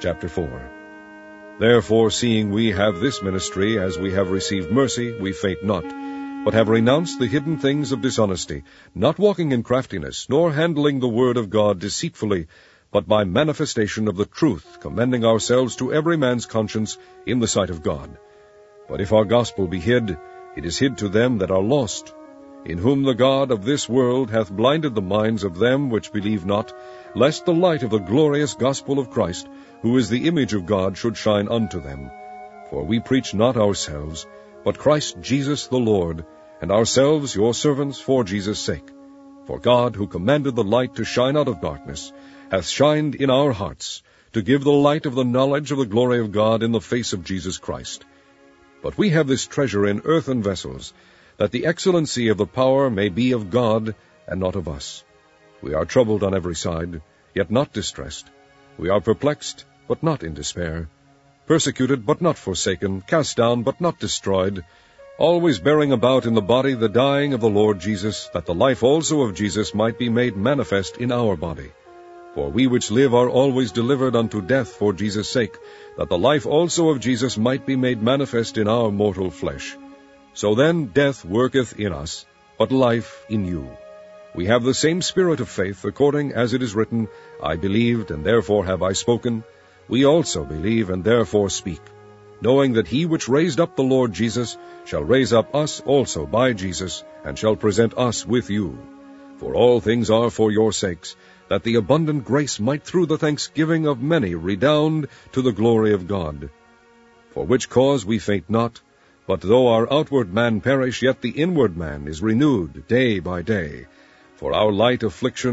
chapter 4. Therefore, seeing we have this ministry, as we have received mercy, we faint not, but have renounced the hidden things of dishonesty, not walking in craftiness, nor handling the word of God deceitfully, but by manifestation of the truth, commending ourselves to every man's conscience in the sight of God. But if our gospel be hid, it is hid to them that are lost, in whom the God of this world hath blinded the minds of them which believe not, lest the light of the glorious gospel of Christ, who is the image of God, should shine unto them. For we preach not ourselves, but Christ Jesus the Lord, and ourselves your servants for Jesus' sake. For God, who commanded the light to shine out of darkness, hath shined in our hearts, to give the light of the knowledge of the glory of God in the face of Jesus Christ. But we have this treasure in earthen vessels, that the excellency of the power may be of God, and not of us. We are troubled on every side, yet not distressed. We are perplexed, but not in despair. Persecuted, but not forsaken. Cast down, but not destroyed. Always bearing about in the body the dying of the Lord Jesus, that the life also of Jesus might be made manifest in our body. For we which live are always delivered unto death for Jesus' sake, that the life also of Jesus might be made manifest in our mortal flesh. So then death worketh in us, but life in you. We have the same spirit of faith, according as it is written, I believed, and therefore have I spoken. We also believe, and therefore speak, knowing that he which raised up the Lord Jesus shall raise up us also by Jesus, and shall present us with you. For all things are for your sakes, that the abundant grace might through the thanksgiving of many redound to the glory of God. For which cause we faint not, but though our outward man perish, yet the inward man is renewed day by day. For our light affliction